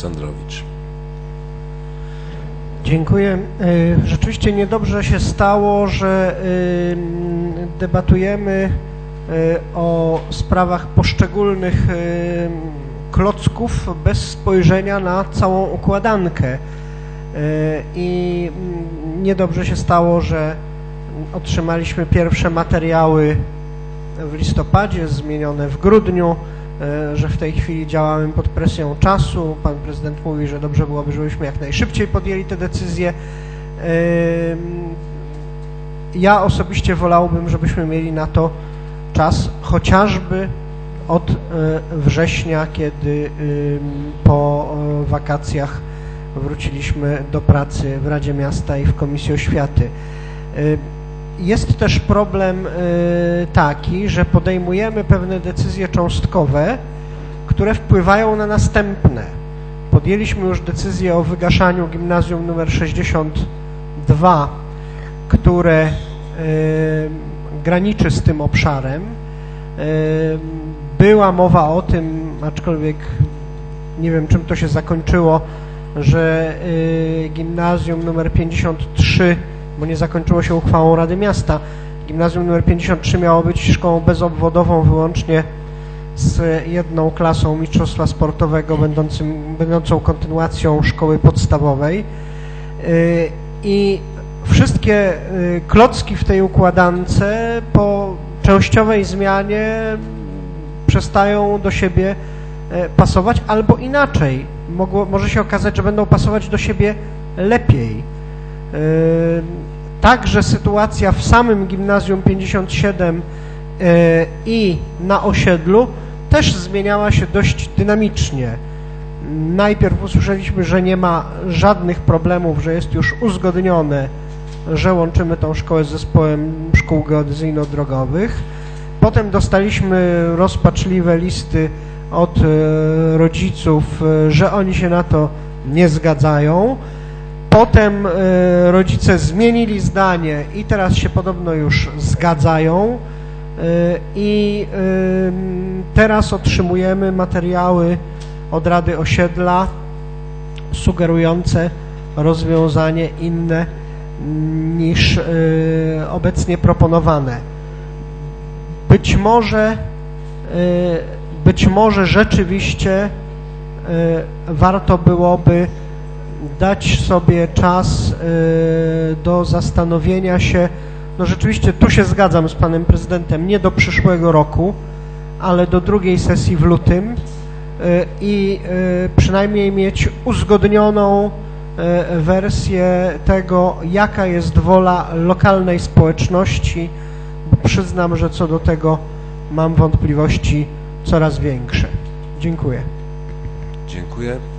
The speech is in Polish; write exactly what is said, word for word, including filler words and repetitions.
Cendrowicz. Dziękuję. Rzeczywiście niedobrze się stało, że debatujemy o sprawach poszczególnych klocków bez spojrzenia na całą układankę. I niedobrze się stało, że otrzymaliśmy pierwsze materiały w listopadzie, zmienione w grudniu, że w tej chwili działamy pod presją czasu. Pan prezydent mówi, że dobrze byłoby, żebyśmy jak najszybciej podjęli te decyzje. Ja osobiście wolałbym, żebyśmy mieli na to czas chociażby od września, kiedy po wakacjach wróciliśmy do pracy w Radzie Miasta i w Komisji Oświaty. Jest też problem taki, że podejmujemy pewne decyzje cząstkowe, które wpływają na następne. Podjęliśmy już decyzję o wygaszaniu gimnazjum numer sześćdziesiąt dwa, które graniczy z tym obszarem. Była mowa o tym, aczkolwiek nie wiem, czym to się zakończyło, że gimnazjum numer pięćdziesiąt trzy, bo nie zakończyło się uchwałą Rady Miasta, gimnazjum numer pięćdziesiąt trzy miało być szkołą bezobwodową wyłącznie z jedną klasą mistrzostwa sportowego, będącym, będącą kontynuacją szkoły podstawowej. I wszystkie klocki w tej układance po częściowej zmianie przestają do siebie pasować, albo inaczej. Mogło, może się okazać, że będą pasować do siebie lepiej. Także sytuacja w samym gimnazjum pięćdziesiąt siedem i na osiedlu też zmieniała się dość dynamicznie. Najpierw usłyszeliśmy, że nie ma żadnych problemów, że jest już uzgodnione, że łączymy tą szkołę z zespołem szkół geodezyjno-drogowych. Potem dostaliśmy rozpaczliwe listy od rodziców, że oni się na to nie zgadzają. Potem rodzice zmienili zdanie i teraz się podobno już zgadzają i teraz otrzymujemy materiały od Rady Osiedla sugerujące rozwiązanie inne niż obecnie proponowane. Być może, być może rzeczywiście warto byłoby dać sobie czas do zastanowienia się. No rzeczywiście tu się zgadzam z panem prezydentem, nie do przyszłego roku, ale do drugiej sesji w lutym i przynajmniej mieć uzgodnioną wersję tego, jaka jest wola lokalnej społeczności, bo przyznam, że co do tego mam wątpliwości coraz większe. Dziękuję. Dziękuję.